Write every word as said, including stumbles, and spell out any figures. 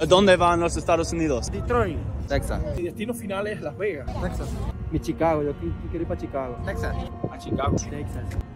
¿Dónde van los Estados Unidos? Detroit. Texas. Mi destino final es Las Vegas. Texas. Mi Chicago, yo quiero ir para Chicago. Texas. A Chicago. Texas.